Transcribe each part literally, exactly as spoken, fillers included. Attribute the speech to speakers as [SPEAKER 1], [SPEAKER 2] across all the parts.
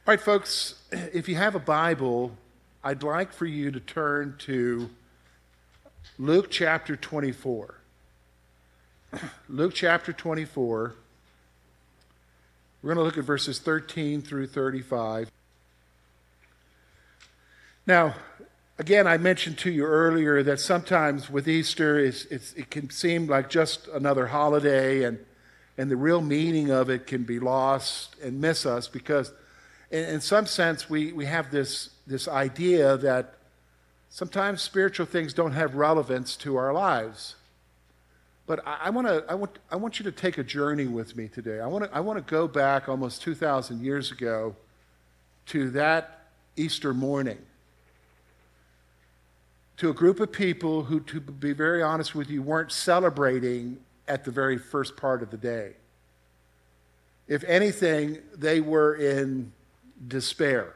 [SPEAKER 1] All right, folks, if you have a Bible, I'd like for you to turn to Luke chapter twenty-four. Luke chapter twenty-four. We're going to look at verses thirteen through thirty-five. Now, again, I mentioned to you earlier that sometimes with Easter, it's, it's, it can seem like just another holiday, and, and the real meaning of it can be lost and miss us because in, in some sense we, we have this, this idea that sometimes spiritual things don't have relevance to our lives. But I, I want to I want I want you to take a journey with me today. I want to I want to go back almost two thousand years ago to that Easter morning, to a group of people who, to be very honest with you, weren't celebrating at the very first part of the day. If anything, they were in despair.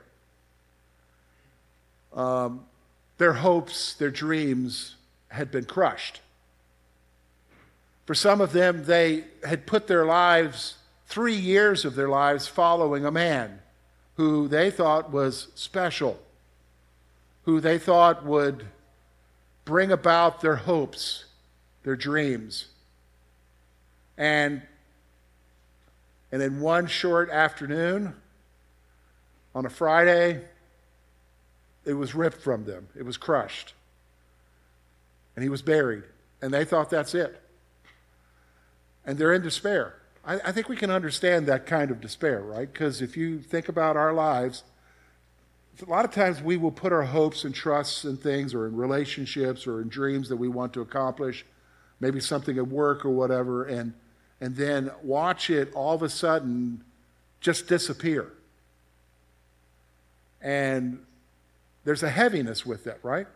[SPEAKER 1] Um, their hopes, their dreams had been crushed. For some of them, they had put their lives, three years of their lives, following a man who they thought was special, who they thought would bring about their hopes, their dreams. And, and in one short afternoon, on a Friday, it was ripped from them. It was crushed. And he was buried. And they thought that's it. And they're in despair. I, I think we can understand that kind of despair, right? Because if you think about our lives, a lot of times we will put our hopes and trusts in things or in relationships or in dreams that we want to accomplish, maybe something at work or whatever, and, and then watch it all of a sudden just disappear. And there's a heaviness with that, right?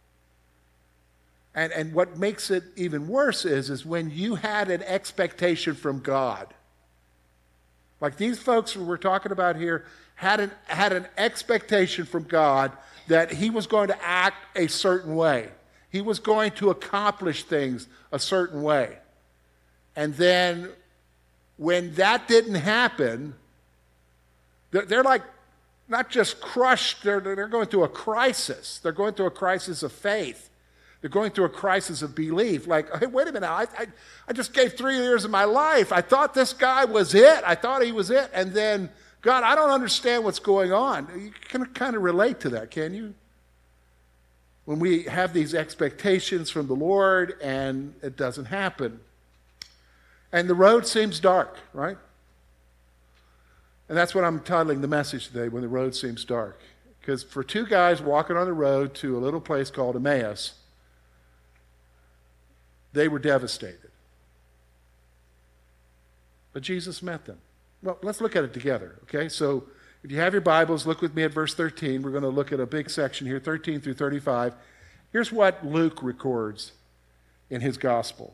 [SPEAKER 1] And, and what makes it even worse is, is when you had an expectation from God. Like these folks who we're talking about here had an, had an expectation from God that he was going to act a certain way. He was going to accomplish things a certain way. And then when that didn't happen, they're, they're like not just crushed, they're, they're going through a crisis. They're going through a crisis of faith. They're going through a crisis of belief. Like, hey, wait a minute, I, I, I just gave three years of my life. I thought this guy was it. I thought he was it. And then, God, I don't understand what's going on. You can kind of relate to that, can you? When we have these expectations from the Lord and it doesn't happen. And the road seems dark, right? And that's what I'm titling the message today, When the Road Seems Dark. Because for two guys walking on the road to a little place called Emmaus, they were devastated. But Jesus met them. Well, let's look at it together, okay? So if you have your Bibles, look with me at verse thirteen. We're going to look at a big section here, thirteen through thirty-five. Here's what Luke records in his gospel.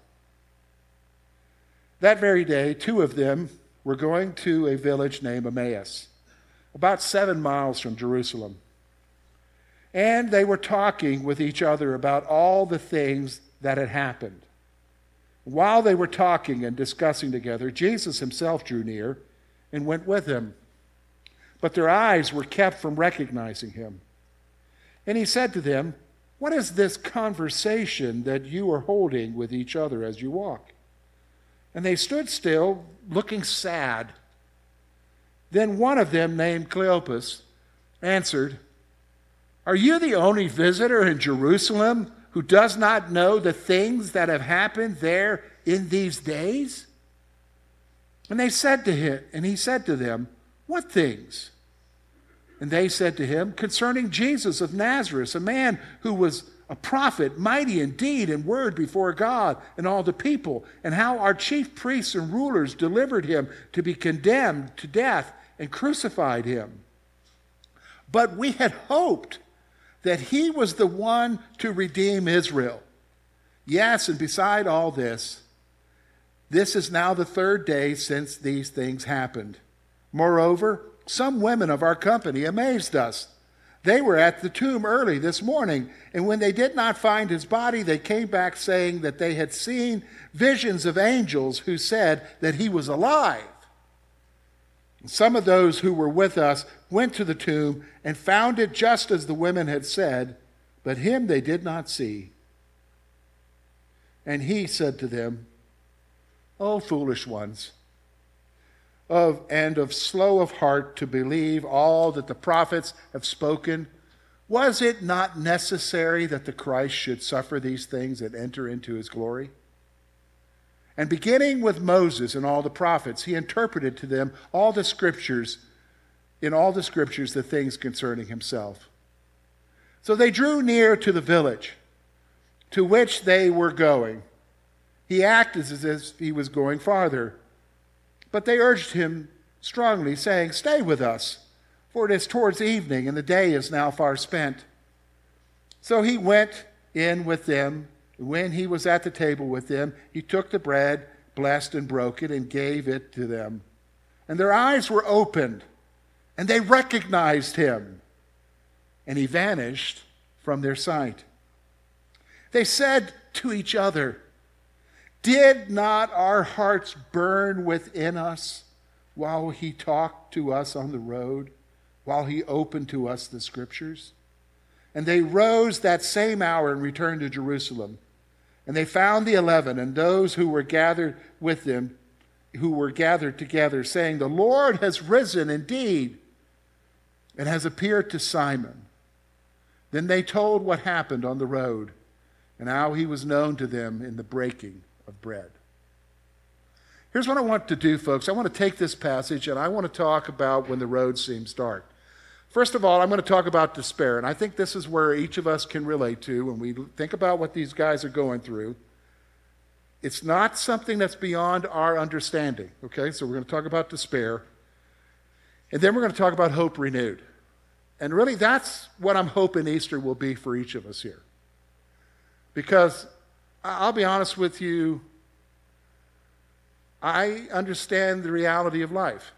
[SPEAKER 1] That very day, two of them were going to a village named Emmaus, about seven miles from Jerusalem. And they were talking with each other about all the things that had happened. While they were talking and discussing together, Jesus himself drew near and went with them. But their eyes were kept from recognizing him. And he said to them, "What is this conversation that you are holding with each other as you walk?" And they stood still, looking sad. Then one of them, named Cleopas, answered, "Are you the only visitor in Jerusalem who does not know the things that have happened there in these days?" And they said to him, and he said to them, "What things?" And they said to him, "Concerning Jesus of Nazareth, a man who was a prophet, mighty in deed and word before God and all the people, and how our chief priests and rulers delivered him to be condemned to death and crucified him. But we had hoped that he was the one to redeem Israel. Yes, and beside all this, this is now the third day since these things happened. Moreover, some women of our company amazed us. They were at the tomb early this morning, and when they did not find his body, they came back saying that they had seen visions of angels who said that he was alive." Some of those who were with us went to the tomb and found it just as the women had said, but him they did not see. And he said to them, O foolish ones, of and of slow of heart to believe all that the prophets have spoken, was it not necessary that the Christ should suffer these things and enter into his glory? And beginning with Moses and all the prophets, he interpreted to them all the scriptures, in all the scriptures, the things concerning himself. So they drew near to the village to which they were going. He acted as if he was going farther, but they urged him strongly, saying, Stay with us, for it is towards evening, and the day is now far spent. So he went in with them. When he was at the table with them, he took the bread, blessed and broke it, and gave it to them. And their eyes were opened, and they recognized him. And he vanished from their sight. They said to each other, Did not our hearts burn within us while he talked to us on the road, while he opened to us the scriptures? And they rose that same hour and returned to Jerusalem. And they found the eleven and those who were gathered with them, who were gathered together, saying, The Lord has risen indeed and has appeared to Simon. Then they told what happened on the road and how he was known to them in the breaking of bread. Here's what I want to do, folks. I want to take this passage and I want to talk about when the road seems dark. First of all, I'm going to talk about despair, and I think this is where each of us can relate to when we think about what these guys are going through. It's not something that's beyond our understanding, okay? So we're going to talk about despair, and then we're going to talk about hope renewed. And really, that's what I'm hoping Easter will be for each of us here. Because I'll be honest with you, I understand the reality of life.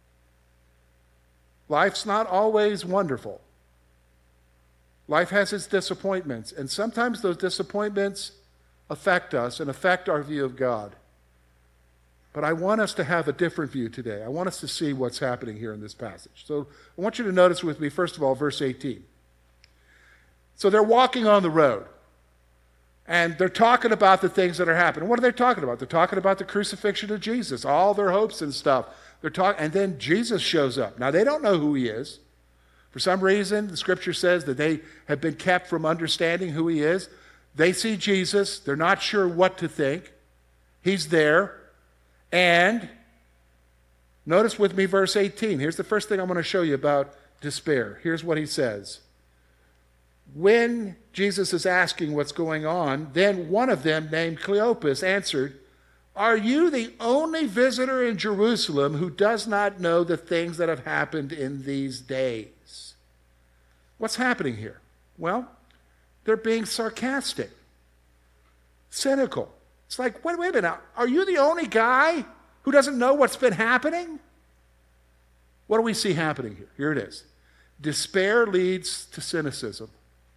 [SPEAKER 1] Life's not always wonderful. Life has its disappointments, and sometimes those disappointments affect us and affect our view of God. But I want us to have a different view today. I want us to see what's happening here in this passage. So I want you to notice with me, first of all, verse eighteen. So they're walking on the road, and they're talking about the things that are happening. What are they talking about? They're talking about the crucifixion of Jesus, all their hopes and stuff. They're talking, and then Jesus shows up. Now, they don't know who he is. For some reason, the scripture says that they have been kept from understanding who he is. They see Jesus. They're not sure what to think. He's there. And notice with me verse eighteen. Here's the first thing I'm going to show you about despair. Here's what he says. When Jesus is asking what's going on, then one of them, named Cleopas, answered, Are you the only visitor in Jerusalem who does not know the things that have happened in these days? What's happening here? Well, they're being sarcastic, cynical. It's like, wait, wait a minute, are you the only guy who doesn't know what's been happening? What do we see happening here? Here it is. Despair leads to cynicism.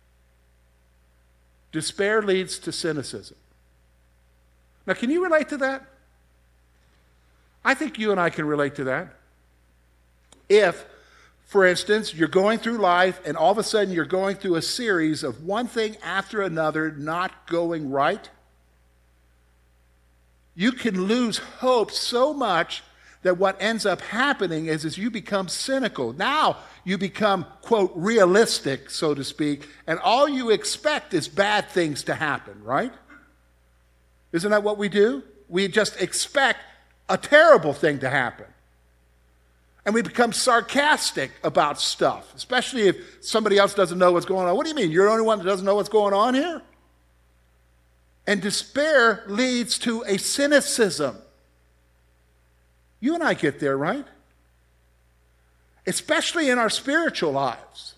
[SPEAKER 1] Despair leads to cynicism. Now, can you relate to that? I think you and I can relate to that. If, for instance, you're going through life and all of a sudden you're going through a series of one thing after another not going right, you can lose hope so much that what ends up happening is, is you become cynical. Now you become, quote, realistic, so to speak, and all you expect is bad things to happen, right? Isn't that what we do? We just expect a terrible thing to happen. And we become sarcastic about stuff, especially if somebody else doesn't know what's going on. What do you mean? You're the only one that doesn't know what's going on here? And despair leads to a cynicism. You and I get there, right? Especially in our spiritual lives.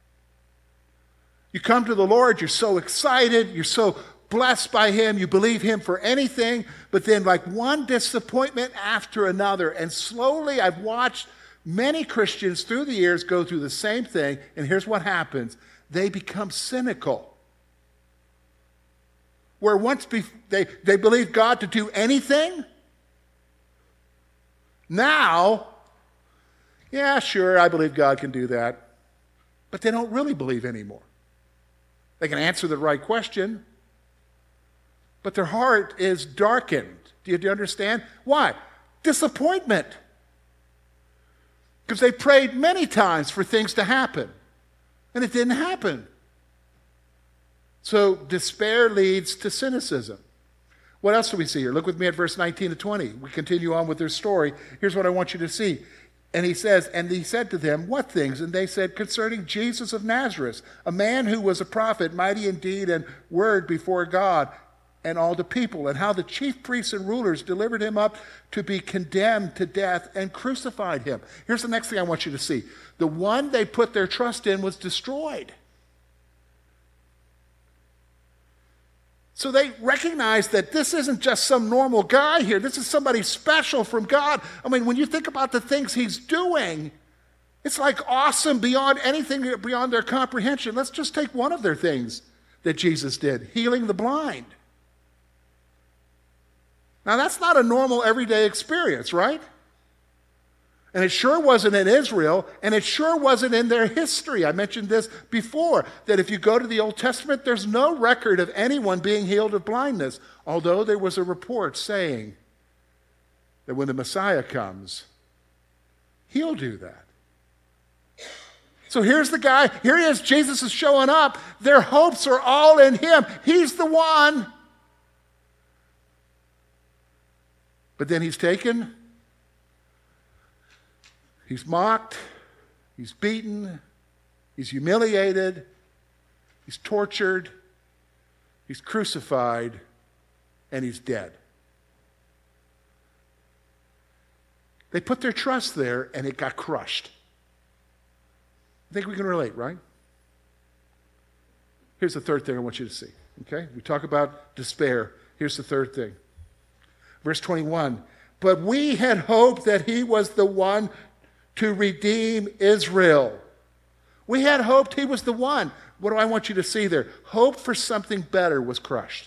[SPEAKER 1] You come to the Lord, you're so excited, you're so blessed by him, you believe him for anything, but then like one disappointment after another, and slowly I've watched many Christians through the years go through the same thing, and here's what happens. They become cynical. Where once be- they, they believed God to do anything, now Yeah, sure, I believe God can do that. But they don't really believe anymore. They can answer the right question, but their heart is darkened. Do you, do you understand? Why? Disappointment. Because they prayed many times for things to happen, and it didn't happen. So despair leads to cynicism. What else do we see here? Look with me at verse nineteen to twenty. We continue on with their story. Here's what I want you to see. And he says, and he said to them, what things? And they said, concerning Jesus of Nazareth, a man who was a prophet, mighty in deed and word before God and all the people, and how the chief priests and rulers delivered him up to be condemned to death and crucified him. Here's the next thing I want you to see. The one they put their trust in was destroyed. So they recognize that this isn't just some normal guy here. This is somebody special from God. I mean, when you think about the things he's doing, it's like awesome beyond anything, beyond their comprehension. Let's just take one of their things that Jesus did, healing the blind. Now, that's not a normal everyday experience, right? And it sure wasn't in Israel, and it sure wasn't in their history. I mentioned this before, that if you go to the Old Testament, there's no record of anyone being healed of blindness, although there was a report saying that when the Messiah comes, he'll do that. So here's the guy, here he is, Jesus is showing up. Their hopes are all in him. He's the one. But then he's taken, he's mocked, he's beaten, he's humiliated, he's tortured, he's crucified, and he's dead. They put their trust there, and it got crushed. I think we can relate, right? Here's the third thing I want you to see, okay? We talk about despair. Here's the third thing. Verse twenty-one, but we had hoped that he was the one to redeem Israel. We had hoped he was the one. What do I want you to see there? Hope for something better was crushed.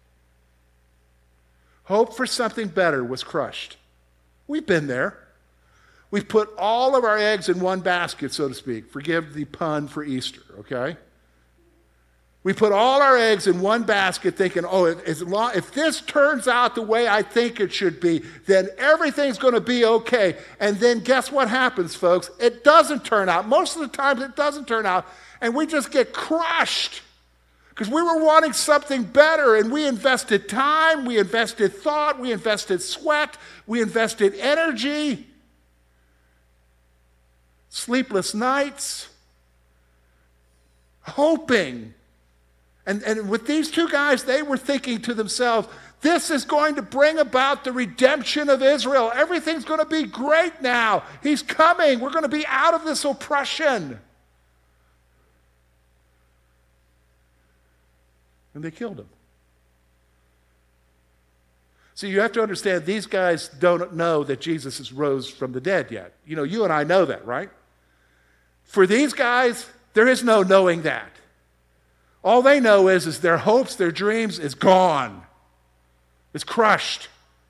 [SPEAKER 1] Hope for something better was crushed. We've been there. We've put all of our eggs in one basket, so to speak. Forgive the pun for Easter, okay? We put all our eggs in one basket thinking, oh, as long, if this turns out the way I think it should be, then everything's going to be okay. And then guess what happens, folks? It doesn't turn out. Most of the time it doesn't turn out. And we just get crushed because we were wanting something better, and we invested time, we invested thought, we invested sweat, we invested energy, sleepless nights, hoping. And, and with these two guys, they were thinking to themselves, this is going to bring about the redemption of Israel. Everything's going to be great now. He's coming. We're going to be out of this oppression. And they killed him. So you have to understand, these guys don't know that Jesus has rose from the dead yet. You know, you and I know that, right? For these guys, there is no knowing that. All they know is, is their hopes, their dreams is gone. It's crushed.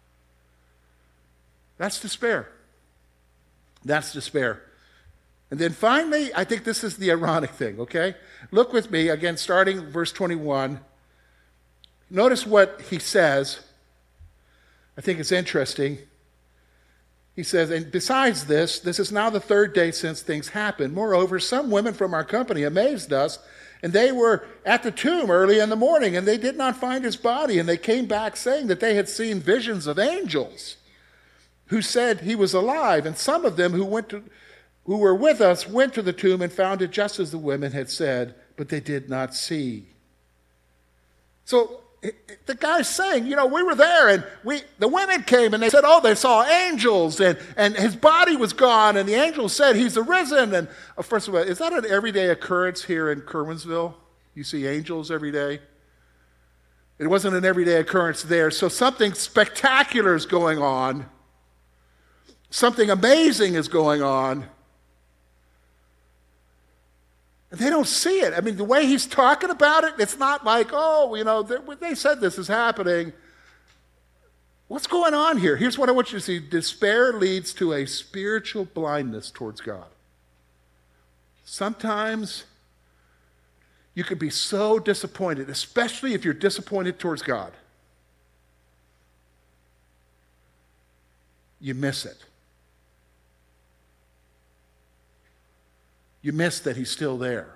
[SPEAKER 1] That's despair. That's despair. And then finally, I think this is the ironic thing, okay? Look with me, again, starting verse twenty-one. Notice what he says. I think it's interesting. He says, and besides this, this is now the third day since things happened. Moreover, some women from our company amazed us, and they were at the tomb early in the morning, and they did not find his body. And they came back saying that they had seen visions of angels who said he was alive. And some of them who went to, who were with us went to the tomb and found it just as the women had said, but they did not see. So the guy's saying, you know, we were there, and we the women came, and they said, oh, they saw angels, and, and his body was gone, and the angel said he's arisen. And uh, first of all, is that an everyday occurrence here in Kerwinsville? You see angels every day? It wasn't an everyday occurrence there. So something spectacular is going on. Something amazing is going on. And they don't see it. I mean, the way he's talking about it, it's not like, oh, you know, they said this is happening. What's going on here? Here's what I want you to see. Despair leads to a spiritual blindness towards God. Sometimes you could be so disappointed, especially if you're disappointed towards God. You miss it. You miss that he's still there.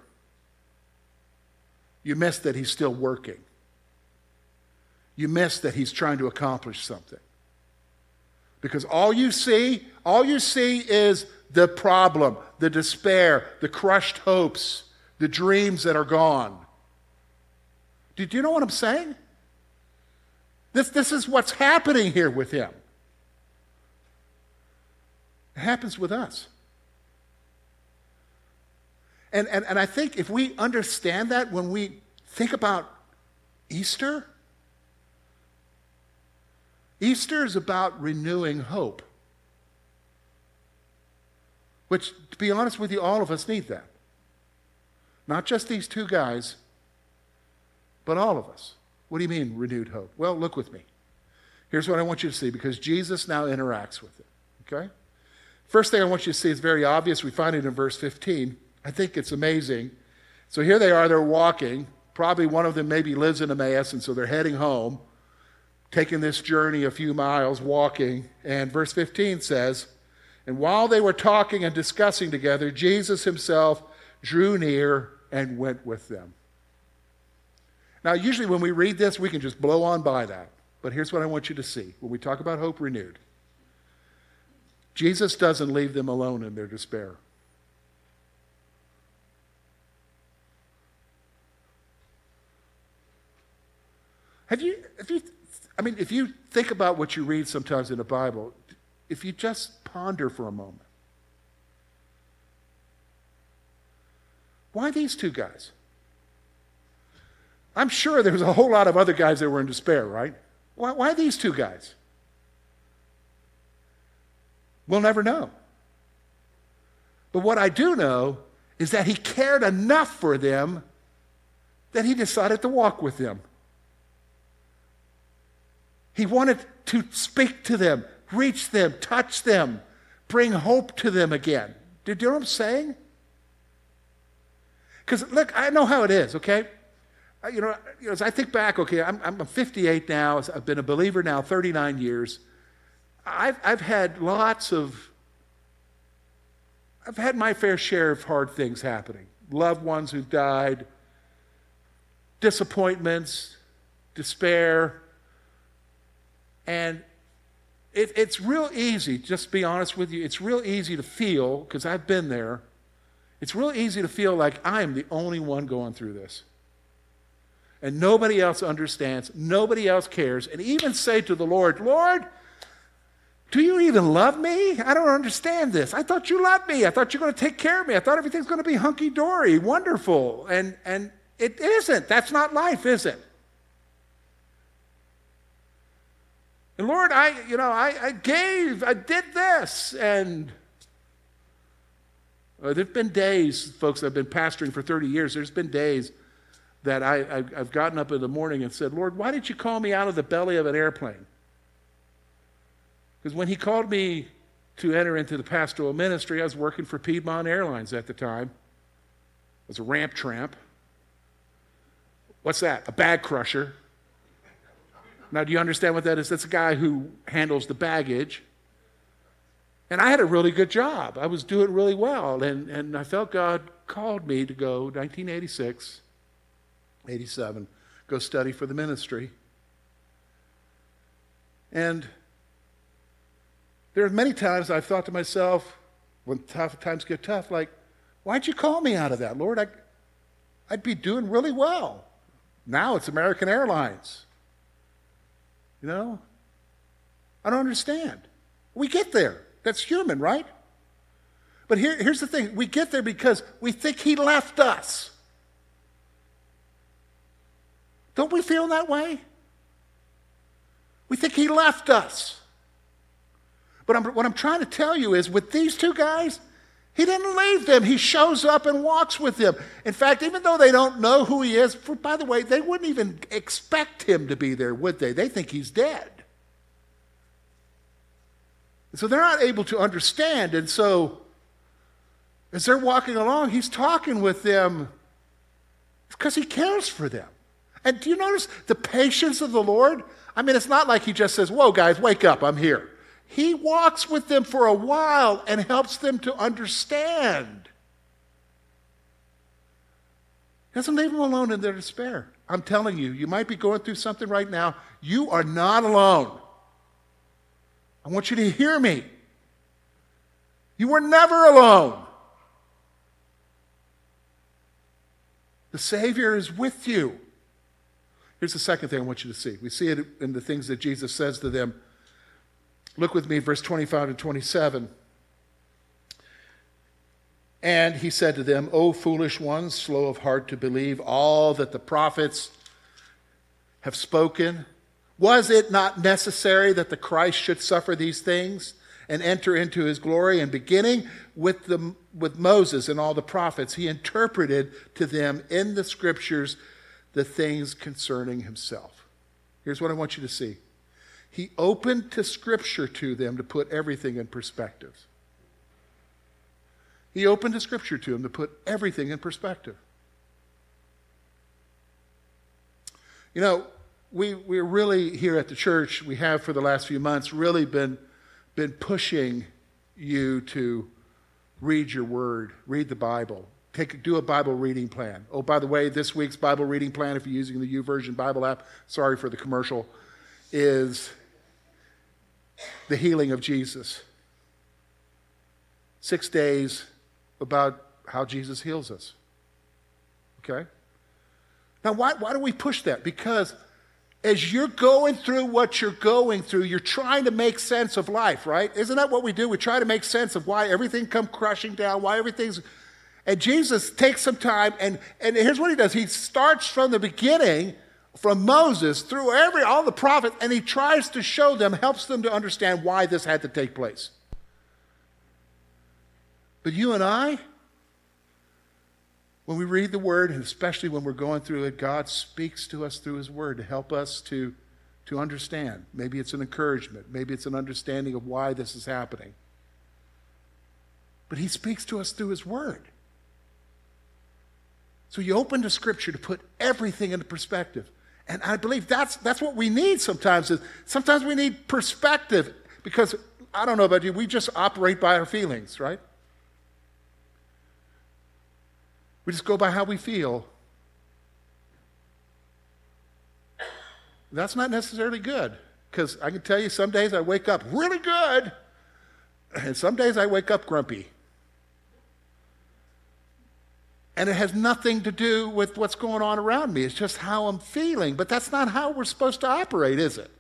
[SPEAKER 1] You miss that he's still working. You miss that he's trying to accomplish something. Because all you see, all you see is the problem, the despair, the crushed hopes, the dreams that are gone. Do, do you know what I'm saying? This, this is what's happening here with him. It happens with us. And, and, and I think if we understand that when we think about Easter, Easter is about renewing hope. Which, to be honest with you, all of us need that. Not just these two guys, but all of us. What do you mean, renewed hope? Well, look with me. Here's what I want you to see, because Jesus now interacts with it. Okay? First thing I want you to see is very obvious. We find it in verse fifteen. I think it's amazing. So here they are, they're walking. Probably one of them maybe lives in Emmaus, and so they're heading home, taking this journey a few miles, walking. And verse fifteen says, and while they were talking and discussing together, Jesus himself drew near and went with them. Now, usually when we read this, we can just blow on by that. But here's what I want you to see. When we talk about hope renewed, Jesus doesn't leave them alone in their despair. Have you, if you, I mean, if you think about what you read sometimes in the Bible, if you just ponder for a moment, why these two guys? I'm sure there was a whole lot of other guys that were in despair, right? Why, why these two guys? We'll never know. But what I do know is that he cared enough for them that he decided to walk with them. He wanted to speak to them, reach them, touch them, bring hope to them again. Do you know what I'm saying? Because, look, I know how it is, okay? You know, you know, as I think back, okay, I'm, I'm fifty-eight now. I've been a believer now thirty-nine years. I've, I've had lots of, I've had my fair share of hard things happening. Loved ones who've died, disappointments, despair. And it, it's real easy, just to be honest with you, it's real easy to feel, because I've been there, it's real easy to feel like I am the only one going through this. And nobody else understands, nobody else cares, and even say to the Lord, Lord, do you even love me? I don't understand this. I thought you loved me. I thought you were going to take care of me. I thought everything's going to be hunky-dory, wonderful. And, and it isn't. That's not life, is it? And Lord, I, you know, I, I gave, I did this, and uh, there've been days, folks, I've been pastoring for thirty years, there's been days that I, I, I've gotten up in the morning and said, Lord, why did you call me out of the belly of an airplane? Because when he called me to enter into the pastoral ministry, I was working for Piedmont Airlines at the time. I was a ramp tramp. What's that? A bag crusher. Now, do you understand what that is? That's a guy who handles the baggage. And I had a really good job. I was doing really well. And, and I felt God called me to go, nineteen eighty-six, eighty-seven, go study for the ministry. And there are many times I've thought to myself, when tough times get tough, like, why'd you call me out of that, Lord? I, I'd be doing really well. Now it's American Airlines. You know? I don't understand. We get there. That's human, right? But here, here's the thing. We get there because we think he left us. Don't we feel that way? We think he left us. But I'm, what I'm trying to tell you is with these two guys, he didn't leave them. He shows up and walks with them. In fact, even though they don't know who he is, for, by the way, they wouldn't even expect him to be there, would they? They think he's dead. So they're not able to understand. And so as they're walking along, he's talking with them because he cares for them. And do you notice the patience of the Lord? I mean, it's not like he just says, whoa, guys, wake up, I'm here. He walks with them for a while and helps them to understand. He doesn't leave them alone in their despair. I'm telling you, you might be going through something right now. You are not alone. I want you to hear me. You were never alone. The Savior is with you. Here's the second thing I want you to see. We see it in the things that Jesus says to them. Look with me, verse twenty-five and twenty-seven. And he said to them, O foolish ones, slow of heart to believe all that the prophets have spoken. Was it not necessary that the Christ should suffer these things and enter into his glory? And beginning with, the, with Moses and all the prophets, he interpreted to them in the scriptures the things concerning himself. Here's what I want you to see. He opened to scripture to them to put everything in perspective. He opened the scripture to them to put everything in perspective. You know, we, we're really here at the church, we have for the last few months really been, been pushing you to read your word, read the Bible, take, do a Bible reading plan. Oh, by the way, this week's Bible reading plan, if you're using the YouVersion Bible app, sorry for the commercial, is the healing of Jesus. Six days about how Jesus heals us. Okay? Now, why, why do we push that? Because as you're going through what you're going through, you're trying to make sense of life, right? Isn't that what we do? We try to make sense of why everything comes crushing down, why everything's... And Jesus takes some time, and, and here's what he does. He starts from the beginning, from Moses, through every all the prophets, and he tries to show them, helps them to understand why this had to take place. But you and I, when we read the Word, and especially when we're going through it, God speaks to us through His Word to help us to, to understand. Maybe it's an encouragement. Maybe it's an understanding of why this is happening. But He speaks to us through His Word. So you open to Scripture to put everything into perspective. And I believe that's, that's what we need sometimes. Is sometimes we need perspective because, I don't know about you, we just operate by our feelings, right? We just go by how we feel. That's not necessarily good, because I can tell you some days I wake up really good, and some days I wake up grumpy. And it has nothing to do with what's going on around me. It's just how I'm feeling. But that's not how we're supposed to operate, is it?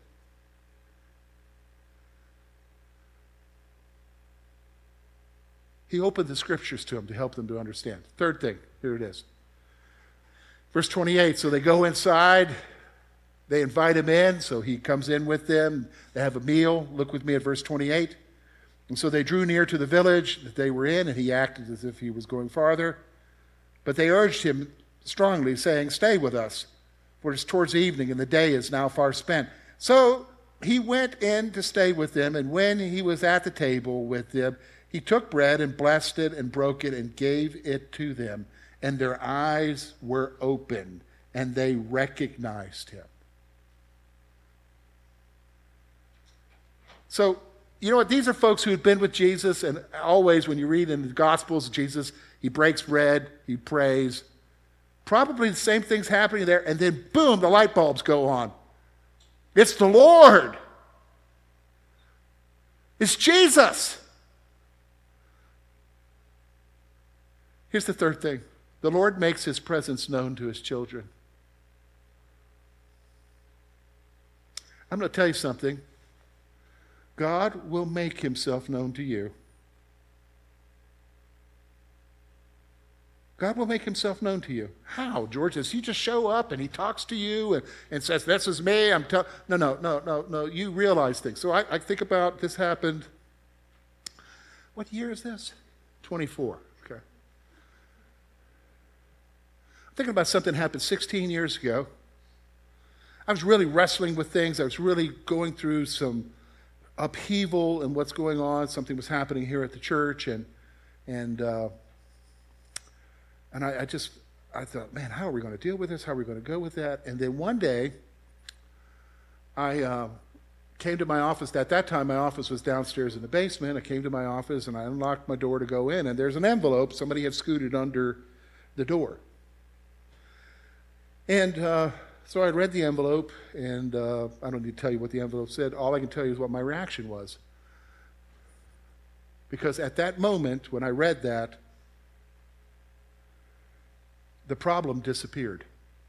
[SPEAKER 1] He opened the scriptures to them to help them to understand. Third thing, here it is. Verse twenty-eight, so they go inside. They invite him in, so he comes in with them. They have a meal. Look with me at verse twenty-eight. And so they drew near to the village that they were in, and he acted as if he was going farther. But they urged him strongly, saying, stay with us, for it is towards evening, and the day is now far spent. So he went in to stay with them, and when he was at the table with them, he took bread and blessed it and broke it and gave it to them. And their eyes were opened, and they recognized him. So, you know what? These are folks who had been with Jesus, and always when you read in the Gospels, Jesus, he breaks bread, he prays. Probably the same thing's happening there, and then boom, the light bulbs go on. It's the Lord. It's Jesus. Here's the third thing. The Lord makes his presence known to his children. I'm going to tell you something. God will make himself known to you. God will make himself known to you. How, George? Does he just show up and he talks to you and, and says, this is me, I'm telling... No, no, no, no, no. You realize things. So I, I think about this happened... What year is this? twenty-four. Okay. I'm thinking about something that happened sixteen years ago. I was really wrestling with things. I was really going through some upheaval in what's going on. Something was happening here at the church, and and uh, and I, I just I thought, man, how are we going to deal with this? How are we going to go with that? And then one day, I uh, came to my office. At that time, my office was downstairs in the basement. I came to my office, and I unlocked my door to go in, and there's an envelope somebody had scooted under the door. And uh, so I read the envelope, and uh, I don't need to tell you what the envelope said. All I can tell you is what my reaction was. Because at that moment, when I read that, the problem disappeared.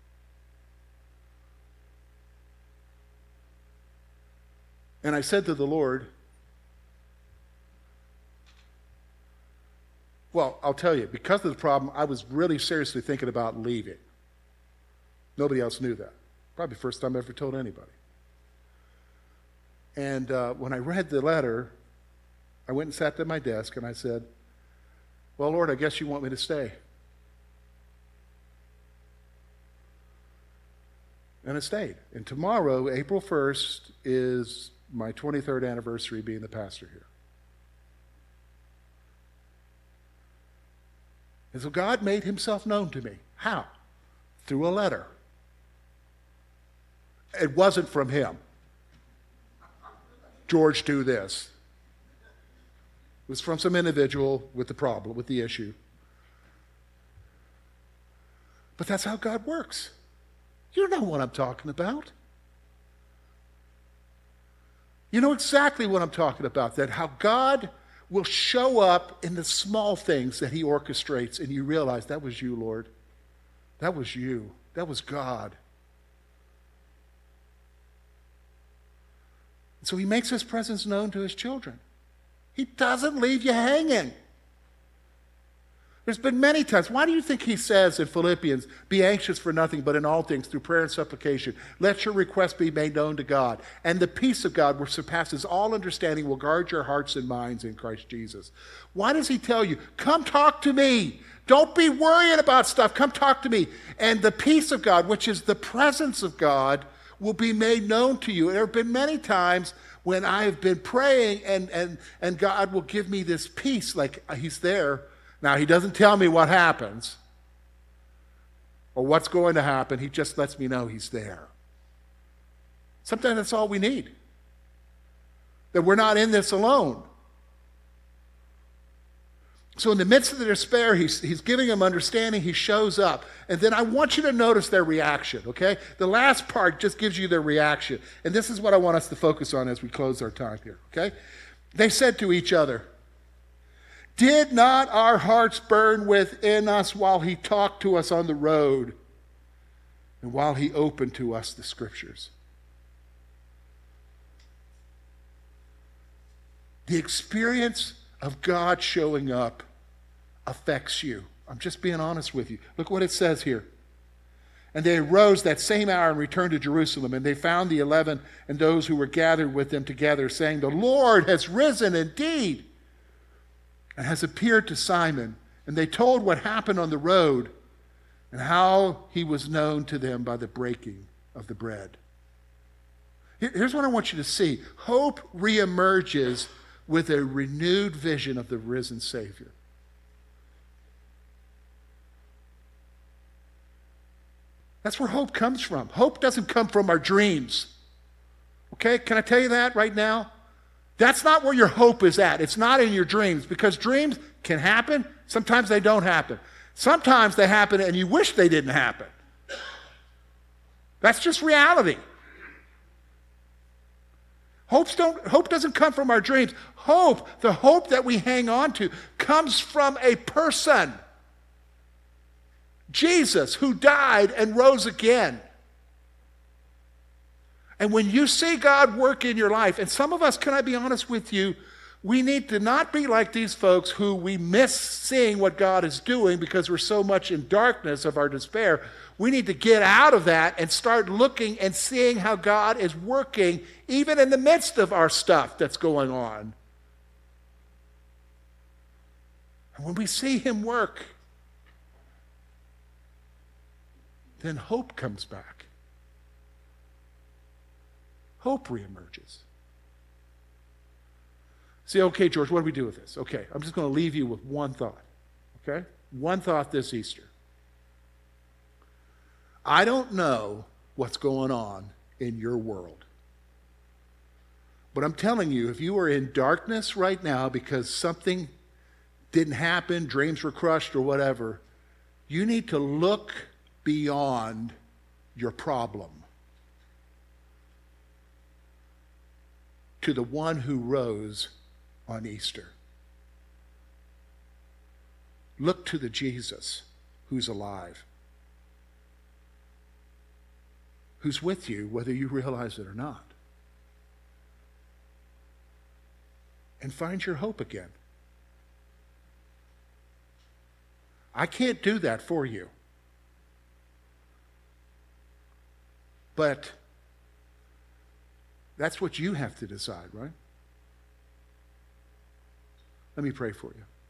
[SPEAKER 1] And I said to the Lord, well, I'll tell you, because of the problem, I was really seriously thinking about leaving. Nobody else knew that. Probably the first time I ever told anybody. And uh, when I read the letter, I went and sat at my desk and I said, well, Lord, I guess you want me to stay. And I stayed. And tomorrow, April first, is my twenty-third anniversary being the pastor here. And so God made himself known to me. How? Through a letter. It wasn't from him. George, do this. It was from some individual with the problem, with the issue. But that's how God works. You know what I'm talking about. You know exactly what I'm talking about, that how God will show up in the small things that he orchestrates, and you realize that was you, Lord. That was you. That was God. So he makes his presence known to his children. He doesn't leave you hanging. There's been many times. Why do you think he says in Philippians, be anxious for nothing, but in all things through prayer and supplication, let your requests be made known to God. And the peace of God, which surpasses all understanding, will guard your hearts and minds in Christ Jesus. Why does he tell you, come talk to me. Don't be worrying about stuff. Come talk to me. And the peace of God, which is the presence of God, will be made known to you. There have been many times when I have been praying and, and, and God will give me this peace, like he's there. Now, he doesn't tell me what happens or what's going to happen. He just lets me know he's there. Sometimes that's all we need. That we're not in this alone. So in the midst of the despair, he's, he's giving them understanding. He shows up. And then I want you to notice their reaction, okay? The last part just gives you their reaction. And this is what I want us to focus on as we close our time here, okay? They said to each other, did not our hearts burn within us while he talked to us on the road and while he opened to us the scriptures? The experience of God showing up affects you. I'm just being honest with you. Look what it says here. And they arose that same hour and returned to Jerusalem, and they found the eleven and those who were gathered with them together, saying, the Lord has risen indeed and has appeared to Simon. And they told what happened on the road and how he was known to them by the breaking of the bread. Here's what I want you to see. Hope reemerges with a renewed vision of the risen Savior. That's where hope comes from. Hope doesn't come from our dreams. Okay, can I tell you that right now? That's not where your hope is at. It's not in your dreams, because dreams can happen. Sometimes they don't happen. Sometimes they happen and you wish they didn't happen. That's just reality. Hopes don't, hope doesn't come from our dreams. Hope, the hope that we hang on to, comes from a person. Jesus, who died and rose again. And when you see God work in your life, and some of us, can I be honest with you, we need to not be like these folks who we miss seeing what God is doing because we're so much in darkness of our despair. We need to get out of that and start looking and seeing how God is working even in the midst of our stuff that's going on. And when we see him work, then hope comes back. Hope reemerges. Say, okay, George, what do we do with this? Okay, I'm just going to leave you with one thought. Okay? One thought this Easter. I don't know what's going on in your world. But I'm telling you, if you are in darkness right now because something didn't happen, dreams were crushed or whatever, you need to look beyond your problem to the one who rose on Easter. Look to the Jesus who's alive, who's with you whether you realize it or not. And find your hope again. I can't do that for you. But that's what you have to decide, right? Let me pray for you.